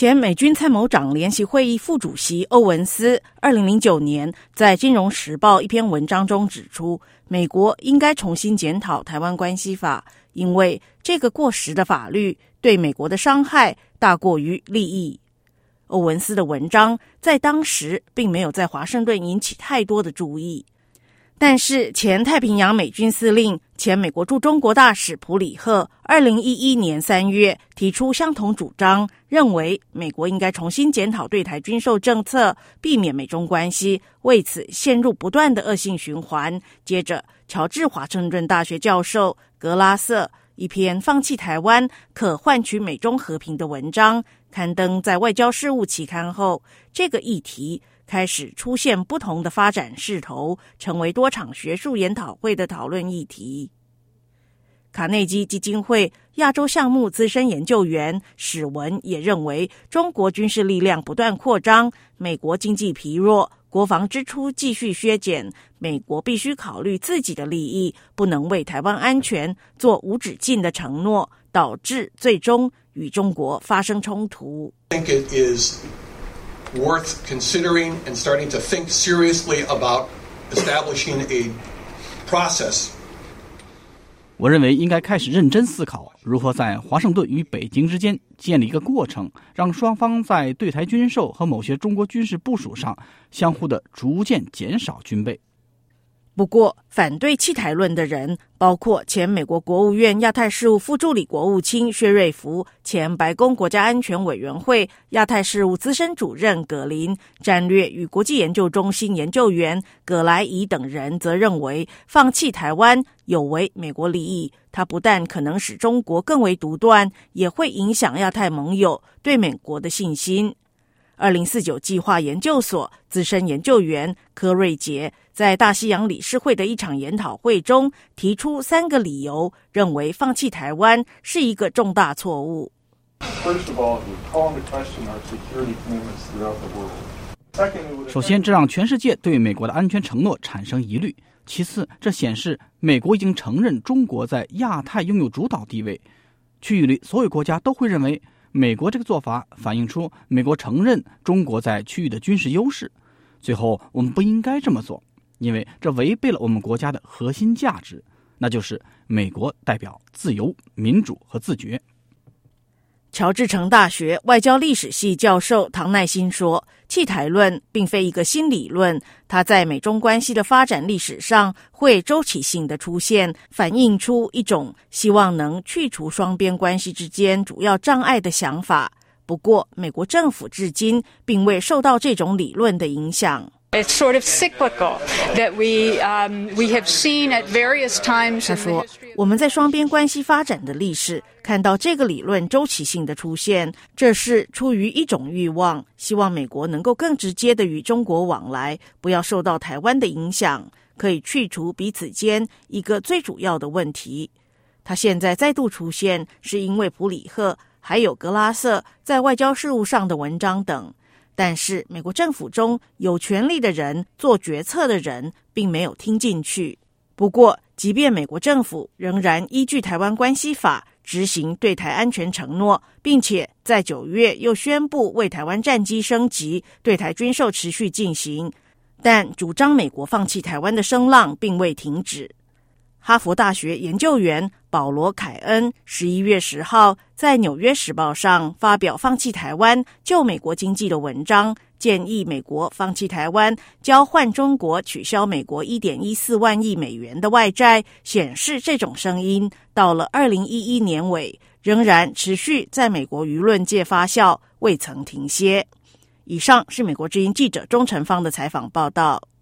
前美军参谋长联席会议副主席欧文斯2009年在《金融时报》一篇文章中指出，美国应该重新检讨《台湾关系法》，因为这个过时的法律对美国的伤害大过于利益。欧文斯的文章在当时并没有在华盛顿引起太多的注意，但是前太平洋美军司令、前美国驻中国大使普里赫2011年3月提出相同主张，认为美国应该重新检讨对台军售政策，避免美中关系为此陷入不断的恶性循环。接着，乔治华盛顿大学教授格拉瑟一篇放弃台湾可换取美中和平的文章刊登在外交事务期刊后，这个议题开始出现不同的发展势头，成为多场学术研讨会的讨论议题。卡内基基金会亚洲项目资深研究员史文也认为，中国军事力量不断扩张，美国经济疲弱，国防支出继续削减，美国必须考虑自己的利益，不能为台湾安全做无止境的承诺，导致最终与中国发生冲突。 I think it is worth considering and starting to think seriously about establishing a process. 我认为应该开始认真思考，如何在华盛顿与北京之间建立一个过程，让双方在对台军售和某些中国军事部署上相互的逐渐减少军备。 不过，反对弃台论的人包括前美国国务院亚太事务副助理国务卿薛瑞福、前白宫国家安全委员会亚太事务资深主任葛林、战略与国际研究中心研究员葛莱仪等人，则认为放弃台湾有违美国利益，它不但可能使中国更为独断，也会影响亚太盟友对美国的信心。2049计划研究所资深研究员柯瑞杰在大西洋理事会的一场研讨会中提出3个理由，认为放弃台湾是一个重大错误。 首先，这让全世界对美国的安全承诺产生疑虑；其次，这显示美国已经承认中国在亚太拥有主导地位，区域里所有国家都会认为美国这个做法反映出美国承认中国在区域的军事优势。最后，我们不应该这么做，因为这违背了我们国家的核心价值，那就是美国代表自由、民主和自觉。 乔治城大学外交历史系教授唐乃馨说，弃台论并非一个新理论，它在美中关系的发展历史上会周期性的出现，反映出一种希望能去除双边关系之间主要障碍的想法。不过，美国政府至今并未受到这种理论的影响。 It's sort of cyclical that we have seen at various times. 他说，我们在双边关系发展的历史看到这个理论周期性的出现，这是出于一种欲望，希望美国能够更直接的与中国往来，不要受到台湾的影响，可以去除彼此间一个最主要的问题。他现在再度出现，是因为普里赫还有格拉瑟在外交事务上的文章等。但是美国政府中有权力的人、做决策的人并没有听进去。不过，即便美国政府仍然依据台湾关系法执行对台安全承诺，并且在9月又宣布为台湾战机升级，对台军售持续进行，但主张美国放弃台湾的声浪并未停止。哈佛大学研究员保罗·凯恩11月10号在《纽约时报》上发表放弃台湾救美国经济的文章，建议美国放弃台湾，交换中国取消美国1.14万亿美元的外债，显示这种声音到了2011年尾仍然持续在美国舆论界发酵，未曾停歇。以上是美国之音记者钟成芳的采访报道。